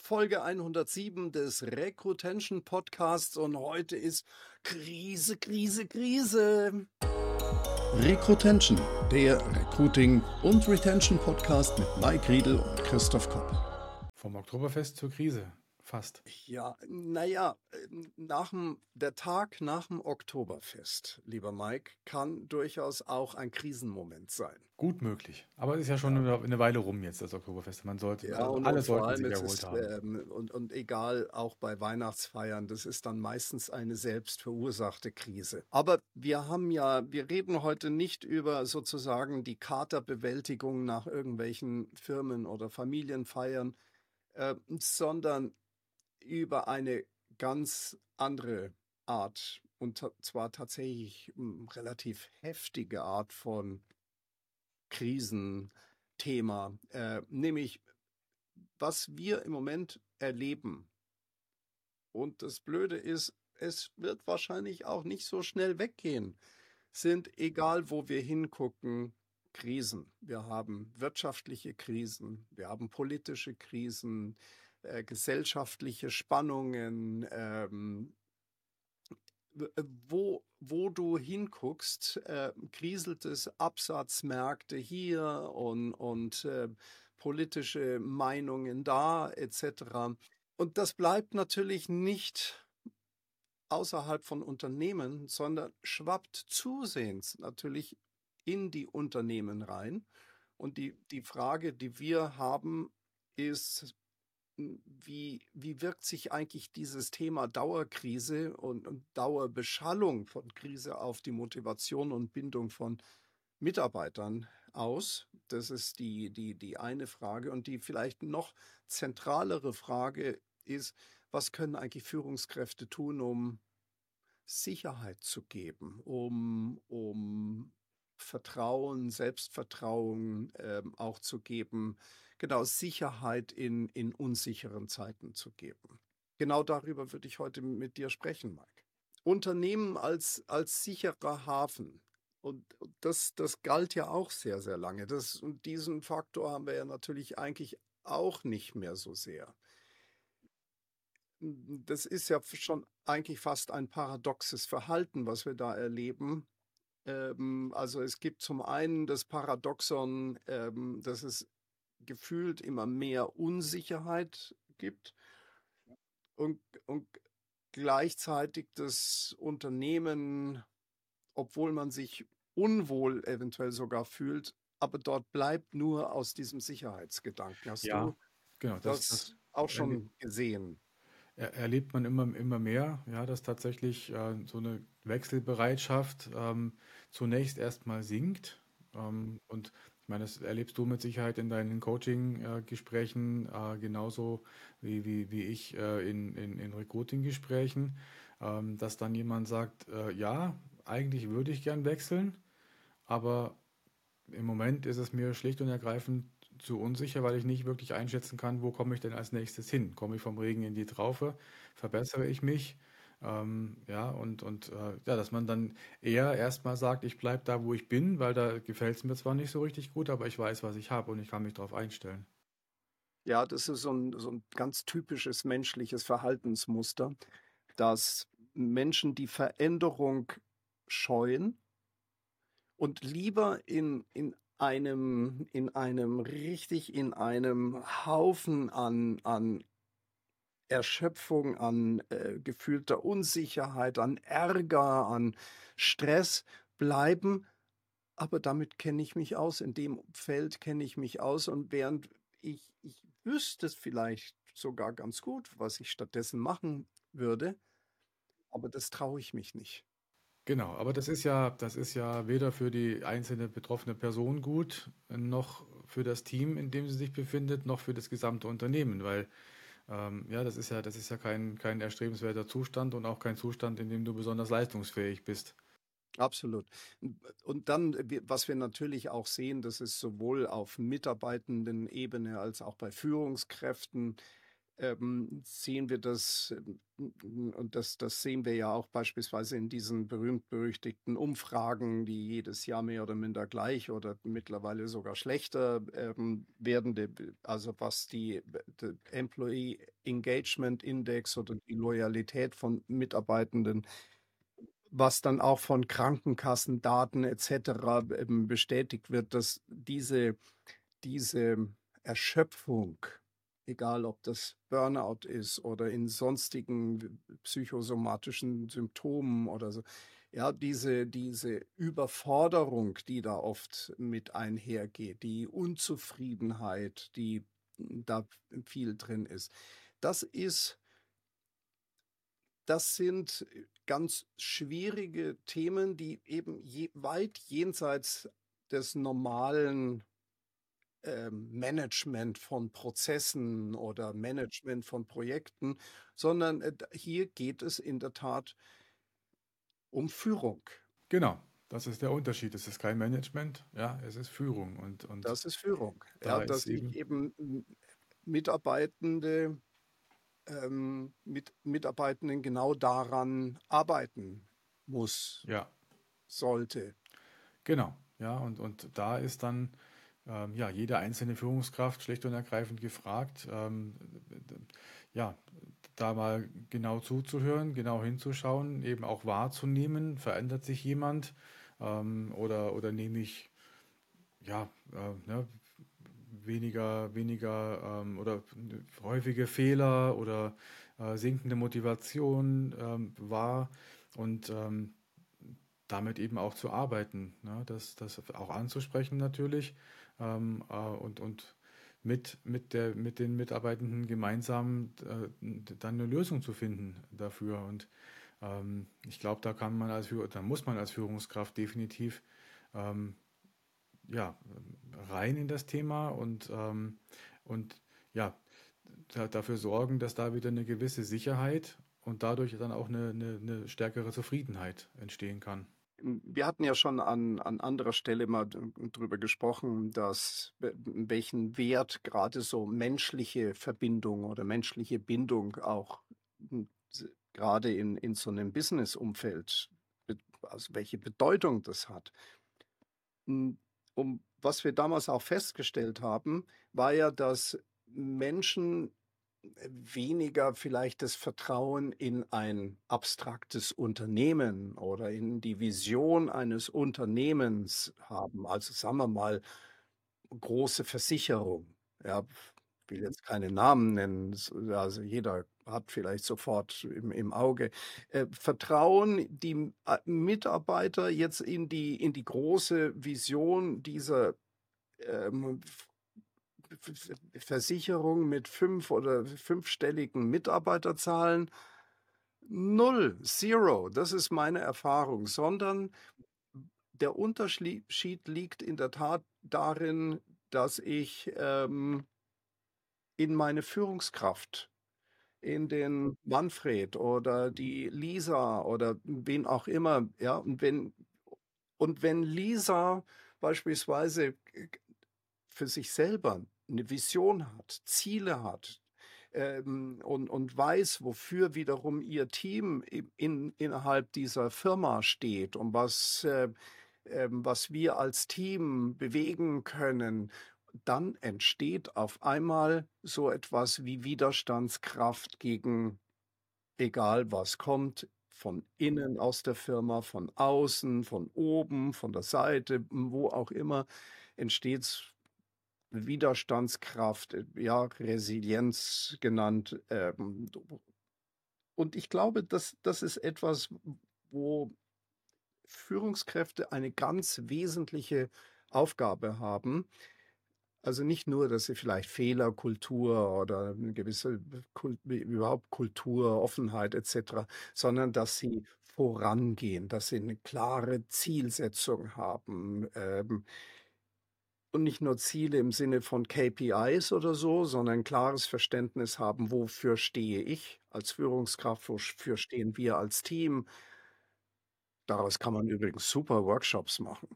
Folge 107 des Recrutention Podcasts und heute ist Krise, Krise, Krise. Recrutention, der Recruiting- und Retention-Podcast mit Mike Riedel und Christoph Kopp. Vom Oktoberfest zur Krise, fast. Ja, der Tag nach dem Oktoberfest, lieber Mike, kann durchaus auch ein Krisenmoment sein. Gut möglich. Aber es ist ja schon eine Weile rum jetzt, das Oktoberfest. Ja, und Alle vor sollten allem sich es erholt ist, haben. und egal, auch bei Weihnachtsfeiern, das ist dann meistens eine selbst verursachte Krise. Aber wir reden heute nicht über sozusagen die Katerbewältigung nach irgendwelchen Firmen- oder Familienfeiern, sondern über eine ganz andere Art und zwar tatsächlich relativ heftige Art von Krisenthema, nämlich was wir im Moment erleben. Und das Blöde ist, es wird wahrscheinlich auch nicht so schnell weggehen, sind, egal wo wir hingucken, Krisen. Wir haben wirtschaftliche Krisen, wir haben politische Krisen, gesellschaftliche Spannungen, wo du hinguckst, kriselt es Absatzmärkte hier und politische Meinungen da, etc. Und das bleibt natürlich nicht außerhalb von Unternehmen, sondern schwappt zusehends natürlich in die Unternehmen rein. Und die Frage, die wir haben, ist, wie wirkt sich eigentlich dieses Thema Dauerkrise und Dauerbeschallung von Krise auf die Motivation und Bindung von Mitarbeitern aus? Das ist die eine Frage. Und die vielleicht noch zentralere Frage ist, was können eigentlich Führungskräfte tun, um Sicherheit zu geben, um Vertrauen, Selbstvertrauen auch zu geben, genau Sicherheit in unsicheren Zeiten zu geben. Genau darüber würde ich heute mit dir sprechen, Mike. Unternehmen als sicherer Hafen. Und das galt ja auch sehr, sehr lange. Und diesen Faktor haben wir ja natürlich eigentlich auch nicht mehr so sehr. Das ist ja schon eigentlich fast ein paradoxes Verhalten, was wir da erleben. Also es gibt zum einen das Paradoxon, dass es gefühlt immer mehr Unsicherheit gibt und gleichzeitig das Unternehmen, obwohl man sich unwohl eventuell sogar fühlt, aber dort bleibt nur aus diesem Sicherheitsgedanken. Hast Ja, du genau, das auch erle- schon gesehen? erlebt man immer mehr, ja, dass tatsächlich so eine Wechselbereitschaft zunächst erstmal sinkt. Und ich meine, das erlebst du mit Sicherheit in deinen Coaching-Gesprächen genauso wie ich in Recruiting-Gesprächen, dass dann jemand sagt, ja, eigentlich würde ich gern wechseln, aber im Moment ist es mir schlicht und ergreifend zu unsicher, weil ich nicht wirklich einschätzen kann, wo komme ich denn als nächstes hin? Komme ich vom Regen in die Traufe? Verbessere ich mich? Ja, ja, dass man dann eher erstmal sagt, ich bleibe da, wo ich bin, weil da gefällt es mir zwar nicht so richtig gut, aber ich weiß, was ich habe und ich kann mich darauf einstellen. Ja, das ist so ein ganz typisches menschliches Verhaltensmuster, dass Menschen die Veränderung scheuen und lieber in einem Haufen an Erschöpfung, an gefühlter Unsicherheit, an Ärger, an Stress bleiben, aber damit kenne ich mich aus. In dem Feld kenne ich mich aus. Und während ich wüsste es vielleicht sogar ganz gut, was ich stattdessen machen würde, aber das traue ich mich nicht. Genau, aber das ist ja weder für die einzelne betroffene Person gut, noch für das Team, in dem sie sich befindet, noch für das gesamte Unternehmen, weil ja, das ist ja kein erstrebenswerter Zustand und auch kein Zustand, in dem du besonders leistungsfähig bist. Absolut. Und dann, was wir natürlich auch sehen, das ist sowohl auf mitarbeitenden Ebene als auch bei Führungskräften, sehen wir das, und das sehen wir ja auch beispielsweise in diesen berühmt-berüchtigten Umfragen, die jedes Jahr mehr oder minder gleich oder mittlerweile sogar schlechter werden, also was die Employee Engagement Index oder die Loyalität von Mitarbeitenden, was dann auch von Krankenkassendaten etc. Bestätigt wird, dass diese Erschöpfung, egal ob das Burnout ist oder in sonstigen psychosomatischen Symptomen oder so, ja, diese Überforderung, die da oft mit einhergeht, die Unzufriedenheit, die da viel drin ist, das ist das sind ganz schwierige Themen, die eben weit jenseits des normalen Management von Prozessen oder Management von Projekten, sondern hier geht es in der Tat um Führung. Genau, das ist der Unterschied. Es ist kein Management, ja, es ist Führung. Und Das ist Führung. Ja, da ist dass ich eben, eben Mitarbeitende mit Mitarbeitenden genau daran arbeiten muss, ja, sollte. genau, ja, und da ist dann ja, jede einzelne Führungskraft schlicht und ergreifend gefragt, ja, da mal genau zuzuhören, genau hinzuschauen, eben auch wahrzunehmen, verändert sich jemand oder nehme ich ja, ne, weniger oder häufige Fehler oder sinkende Motivation wahr und damit eben auch zu arbeiten, ne? Das auch anzusprechen natürlich und mit den Mitarbeitenden gemeinsam dann eine Lösung zu finden dafür. Und ich glaube, da muss man als Führungskraft definitiv ähm, ja, rein in das Thema und ja, dafür sorgen, dass da wieder eine gewisse Sicherheit und dadurch dann auch eine stärkere Zufriedenheit entstehen kann. Wir hatten ja schon an anderer Stelle mal drüber gesprochen, dass welchen Wert gerade so menschliche Verbindung oder menschliche Bindung auch gerade in so einem Business-Umfeld, also welche Bedeutung das hat. Was wir damals auch festgestellt haben, war ja, dass Menschen weniger vielleicht das Vertrauen in ein abstraktes Unternehmen oder in die Vision eines Unternehmens haben. Also sagen wir mal, große Versicherung. Ja, ich will jetzt keine Namen nennen, also jeder hat vielleicht sofort im Auge. Vertrauen die Mitarbeiter jetzt in die große Vision dieser ähm, Versicherung mit oder fünfstelligen Mitarbeiterzahlen? Null, zero, das ist meine Erfahrung, sondern der Unterschied liegt in der Tat darin, dass ich in meine Führungskraft, in den Manfred oder die Lisa oder wen auch immer, ja, und wenn Lisa beispielsweise für sich selber eine Vision hat, Ziele hat, und weiß, wofür wiederum ihr Team innerhalb dieser Firma steht und was wir als Team bewegen können, dann entsteht auf einmal so etwas wie Widerstandskraft gegen egal was kommt, von innen aus der Firma, von außen, von oben, von der Seite, wo auch immer, entsteht Widerstandskraft, ja, Resilienz genannt. Und ich glaube, das ist etwas, wo Führungskräfte eine ganz wesentliche Aufgabe haben. Also nicht nur, dass sie vielleicht Fehlerkultur oder eine gewisse überhaupt Kultur, Offenheit etc., sondern dass sie vorangehen, dass sie eine klare Zielsetzung haben, und nicht nur Ziele im Sinne von KPIs oder so, sondern ein klares Verständnis haben, wofür stehe ich als Führungskraft, wofür stehen wir als Team. Daraus kann man übrigens super Workshops machen.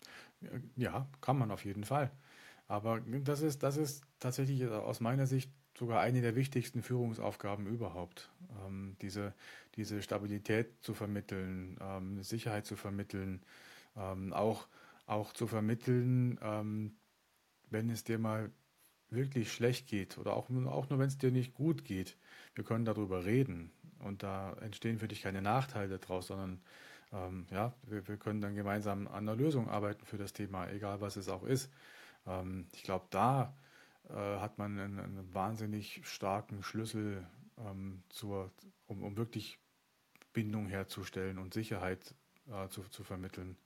Ja, kann man auf jeden Fall. Aber das ist tatsächlich aus meiner Sicht sogar eine der wichtigsten Führungsaufgaben überhaupt. Diese Stabilität zu vermitteln, Sicherheit zu vermitteln, auch, auch zu vermitteln, wenn es dir mal wirklich schlecht geht oder auch nur wenn es dir nicht gut geht. Wir können darüber reden und da entstehen für dich keine Nachteile draus, sondern ja, wir können dann gemeinsam an einer Lösung arbeiten für das Thema, egal was es auch ist. Ich glaube, da hat man einen wahnsinnig starken Schlüssel um wirklich Bindung herzustellen und Sicherheit zu vermitteln.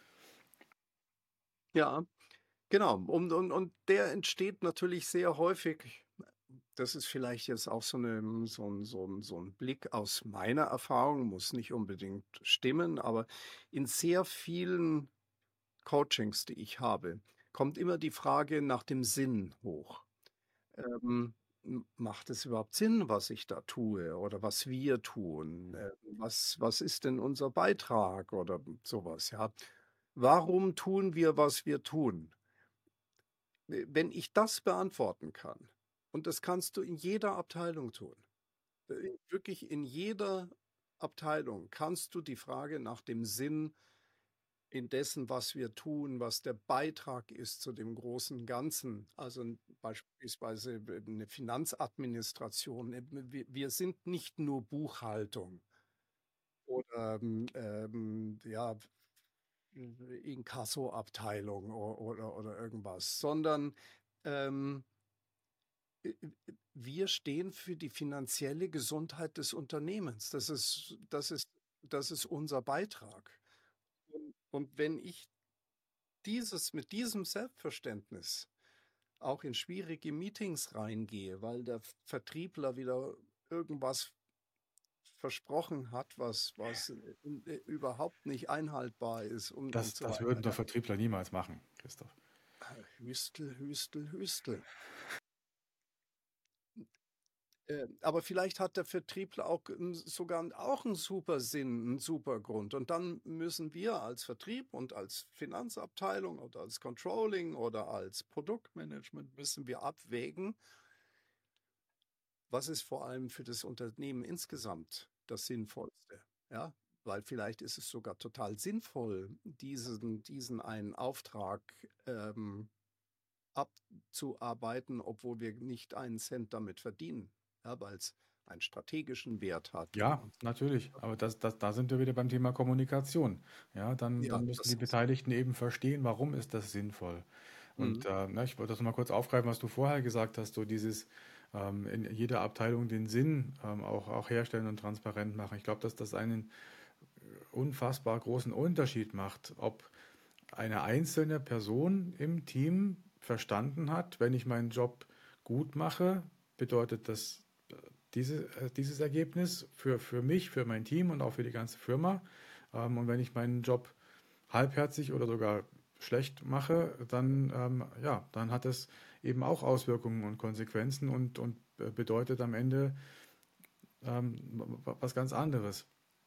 Ja, genau. Und der entsteht natürlich sehr häufig. Das ist vielleicht jetzt auch so ein Blick aus meiner Erfahrung, muss nicht unbedingt stimmen, aber in sehr vielen Coachings, die ich habe, kommt immer die Frage nach dem Sinn hoch. Ähm, macht es überhaupt Sinn, was ich da tue oder was wir tun? Was ist denn unser Beitrag oder sowas, ja? Warum tun wir, was wir tun? Wenn ich das beantworten kann, und das kannst du in jeder Abteilung tun, wirklich in jeder Abteilung kannst du die Frage nach dem Sinn in dessen, was wir tun, was der Beitrag ist zu dem großen Ganzen. Also beispielsweise eine Finanzadministration. Wir sind nicht nur Buchhaltung oder ja, Inkassoabteilung oder irgendwas, sondern ähm, wir stehen für die finanzielle Gesundheit des Unternehmens. Das ist unser Beitrag. Und wenn ich mit diesem Selbstverständnis auch in schwierige Meetings reingehe, weil der Vertriebler wieder irgendwas versprochen hat, was überhaupt nicht einhaltbar ist und so Das weiter. würden doch Ja. Vertriebler niemals machen, Christoph. Hüstel, Hüstel, Hüstel. Aber vielleicht hat der Vertriebler sogar auch einen super Sinn, einen super Grund. Und dann müssen wir als Vertrieb und als Finanzabteilung oder als Controlling oder als Produktmanagement müssen wir abwägen, was ist vor allem für das Unternehmen insgesamt das Sinnvollste. Ja, weil vielleicht ist es sogar total sinnvoll, diesen einen Auftrag abzuarbeiten, obwohl wir nicht einen Cent damit verdienen, ja, weil es einen strategischen Wert hat Ja, und so natürlich. weiter. Aber da sind wir wieder beim Thema Kommunikation. Ja, Ja, dann müssen das die ist. Beteiligten eben verstehen, warum ist das sinnvoll. Und Mhm. ich wollte das noch mal kurz aufgreifen, was du vorher gesagt hast, so dieses in jeder Abteilung den Sinn auch herstellen und transparent machen. Ich glaube, dass das einen unfassbar großen Unterschied macht, ob eine einzelne Person im Team verstanden hat, wenn ich meinen Job gut mache, bedeutet das dieses Ergebnis für mich, für mein Team und auch für die ganze Firma. Und wenn ich meinen Job halbherzig oder sogar schlecht mache, ja, dann hat es eben auch Auswirkungen und Konsequenzen und bedeutet am Ende was ganz anderes.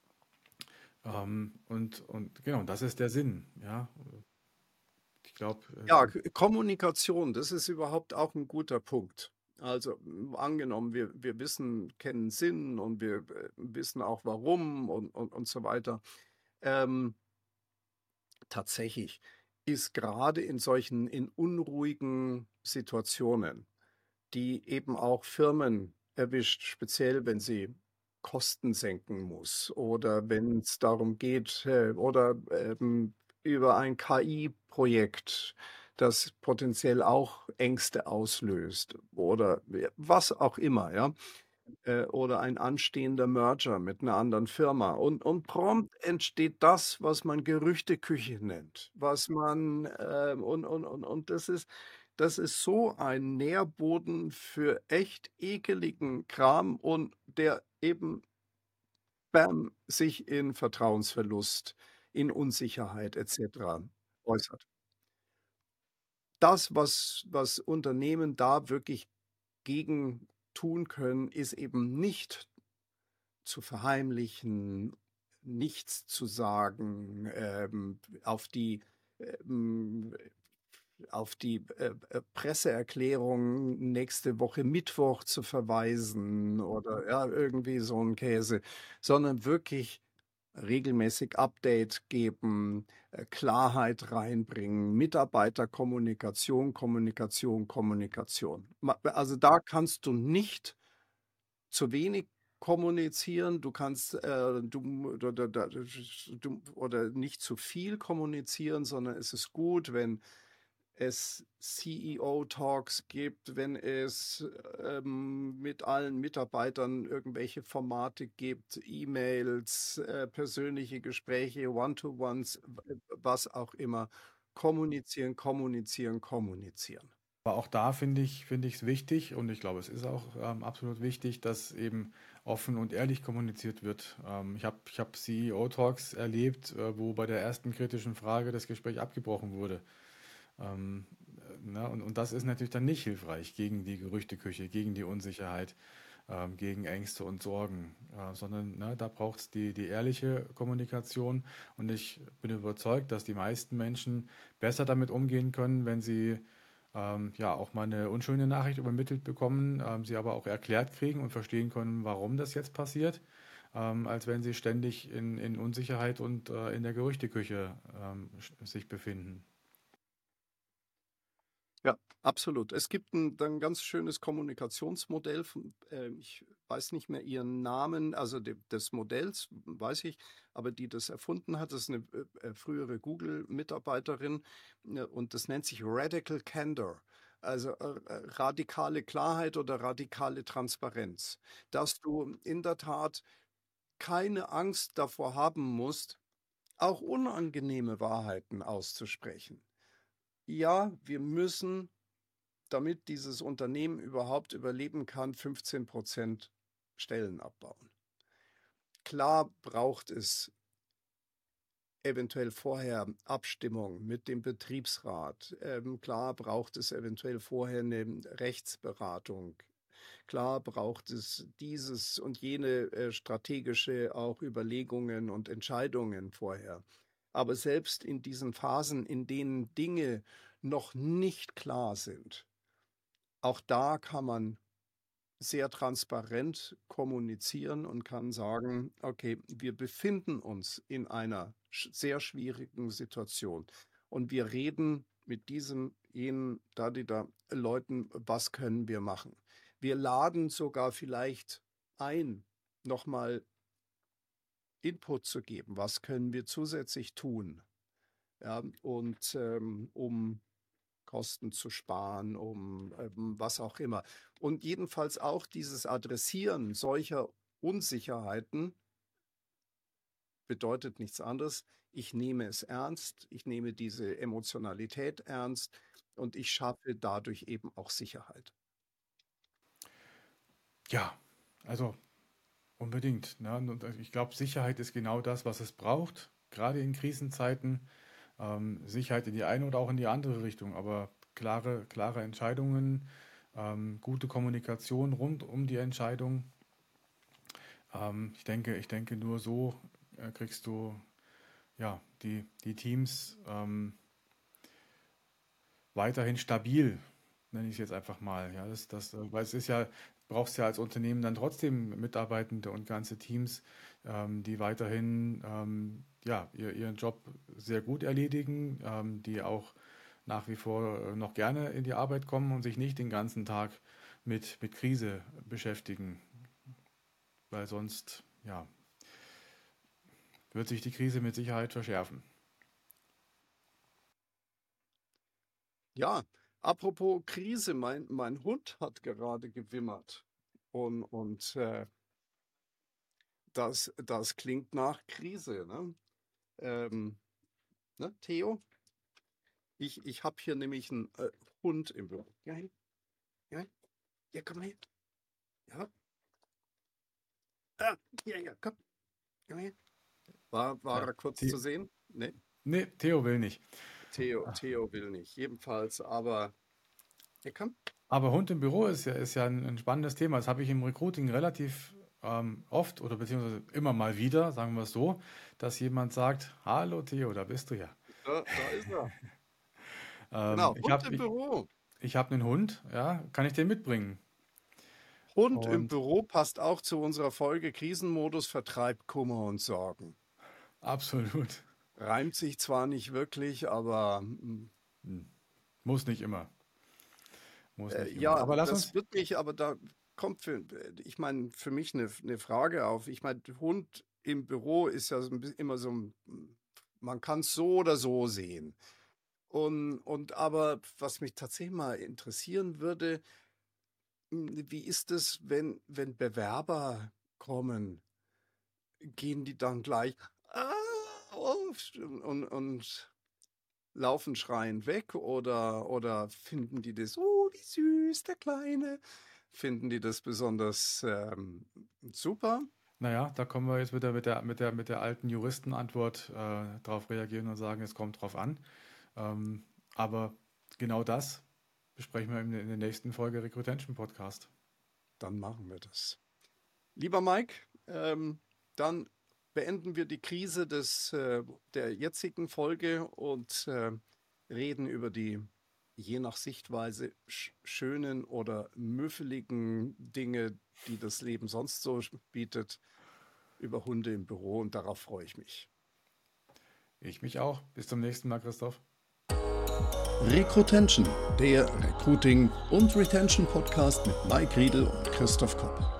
Und genau, das ist der Sinn. Ja, ich glaube, Ja, Kommunikation, das ist überhaupt auch ein guter Punkt. Also angenommen, wir kennen Sinn und wir wissen auch warum und so weiter. Ähm, tatsächlich ist gerade in unruhigen Situationen, die eben auch Firmen erwischt, speziell wenn sie Kosten senken muss oder wenn es darum geht, oder über ein KI-Projekt, das potenziell auch Ängste auslöst oder was auch immer, ja, oder ein anstehender Merger mit einer anderen Firma. Und prompt entsteht das, was man Gerüchteküche nennt, was man, und das ist so ein Nährboden für echt ekeligen Kram und der eben, bam, sich in Vertrauensverlust, in Unsicherheit et cetera äußert. Das, was Unternehmen da wirklich gegen tun können, ist eben nicht zu verheimlichen, nichts zu sagen, auf die, ähm, auf die Presseerklärung nächste Woche Mittwoch zu verweisen oder ja, irgendwie so ein Käse, sondern wirklich regelmäßig Update geben, Klarheit reinbringen, Mitarbeiterkommunikation, Kommunikation, Kommunikation. Also da kannst du nicht zu wenig kommunizieren, du kannst oder nicht zu viel kommunizieren, sondern es ist gut, wenn es CEO-Talks gibt, wenn es mit allen Mitarbeitern irgendwelche Formate gibt, E-Mails, persönliche Gespräche, One-to-Ones, was auch immer. Kommunizieren, kommunizieren, kommunizieren. Aber auch da finde ich es wichtig und ich glaube, es ist auch absolut wichtig, dass eben offen und ehrlich kommuniziert wird. Ich hab CEO-Talks erlebt, wo bei der ersten kritischen Frage das Gespräch abgebrochen wurde. Ähm, und das ist natürlich dann nicht hilfreich gegen die Gerüchteküche, gegen die Unsicherheit, gegen Ängste und Sorgen, sondern da braucht es die ehrliche Kommunikation. Und ich bin überzeugt, dass die meisten Menschen besser damit umgehen können, wenn sie ja auch mal eine unschöne Nachricht übermittelt bekommen, sie aber auch erklärt kriegen und verstehen können, warum das jetzt passiert, als wenn sie ständig in Unsicherheit und in der Gerüchteküche sich befinden. Ja, absolut. Es gibt ein ganz schönes Kommunikationsmodell ich weiß nicht mehr ihren Namen, also des Modells, weiß ich, aber die das erfunden hat, das ist eine frühere Google-Mitarbeiterin, und das nennt sich Radical Candor. Also radikale Klarheit oder radikale Transparenz, dass du in der Tat keine Angst davor haben musst, auch unangenehme Wahrheiten auszusprechen. Ja, wir müssen, damit dieses Unternehmen überhaupt überleben kann, 15% Stellen abbauen. Klar braucht es eventuell vorher Abstimmung mit dem Betriebsrat. Klar braucht es eventuell vorher eine Rechtsberatung. Klar braucht es dieses und jene strategische auch Überlegungen und Entscheidungen vorher. Aber selbst in diesen Phasen, in denen Dinge noch nicht klar sind, auch da kann man sehr transparent kommunizieren und kann sagen, okay, wir befinden uns in einer sehr schwierigen Situation und wir reden mit diesem, jenen, da, die da Leuten, was können wir machen? Wir laden sogar vielleicht ein, nochmal Input zu geben, was können wir zusätzlich tun, ja, und um Kosten zu sparen, um was auch immer. Und jedenfalls auch dieses Adressieren solcher Unsicherheiten bedeutet nichts anderes. Ich nehme es ernst, ich nehme diese Emotionalität ernst und ich schaffe dadurch eben auch Sicherheit. Ja, also unbedingt. Ne? Und ich glaube, Sicherheit ist genau das, was es braucht, gerade in Krisenzeiten. Sicherheit in die eine oder auch in die andere Richtung, aber klare Entscheidungen, gute Kommunikation rund um die Entscheidung. Ich denke, nur so kriegst du ja die Teams weiterhin stabil, nenne ich es jetzt einfach mal. Ja, weil es ist ja, brauchst ja als Unternehmen dann trotzdem Mitarbeitende und ganze Teams, die weiterhin ja, ihren Job sehr gut erledigen, die auch nach wie vor noch gerne in die Arbeit kommen und sich nicht den ganzen Tag mit Krise beschäftigen, weil sonst ja, wird sich die Krise mit Sicherheit verschärfen. Ja, apropos Krise, mein Hund hat gerade gewimmert und das klingt nach Krise, ne? Ähm, ne, Theo? Ich habe hier nämlich einen Hund im Büro. Ja, ja, ja, komm mal her. Ja, ah, ja, komm, komm her. War Ja, er kurz zu sehen? Ne, nee, Theo will nicht. Theo will nicht. Jedenfalls, aber ja, komm. Aber Hund im Büro ist ja ein spannendes Thema. Das habe ich im Recruiting relativ oft oder beziehungsweise immer mal wieder, sagen wir es so, dass jemand sagt, hallo Theo, da bist du ja. Da ist er. Genau, Ich Hund habe im ich, Büro. ich hab einen Hund, ja, kann ich den mitbringen? Hund im Und Büro passt auch zu unserer Folge Krisenmodus vertreibt Kummer und Sorgen. absolut. Reimt sich zwar nicht wirklich, aber Hm. Muss nicht immer. Muss nicht immer. ja, Aber lass das uns. wird mich, aber da kommt ich meine, für mich eine Frage auf. Ich meine, Hund im Büro ist ja so immer so, man kann es so oder so sehen. Und aber was mich tatsächlich mal interessieren würde, wie ist es, wenn Bewerber kommen? Gehen die dann gleich "Ah", und laufen schreiend weg oder finden die das, oh, wie süß, der Kleine? Finden die das besonders super? Naja, da kommen wir jetzt wieder mit der alten Juristenantwort drauf reagieren und sagen, es kommt drauf an. Ähm, aber genau das besprechen wir in der nächsten Folge Recruitation Podcast. Dann machen wir das. Lieber Mike, dann beenden wir die Krise der jetzigen Folge und reden über die je nach Sichtweise schönen oder müffeligen Dinge, die das Leben sonst so bietet, über Hunde im Büro und darauf freue ich mich. Ich mich auch. Bis zum nächsten Mal, Christoph. Recruitation, der Recruiting- und Retention-Podcast mit Mike Riedel und Christoph Kopp.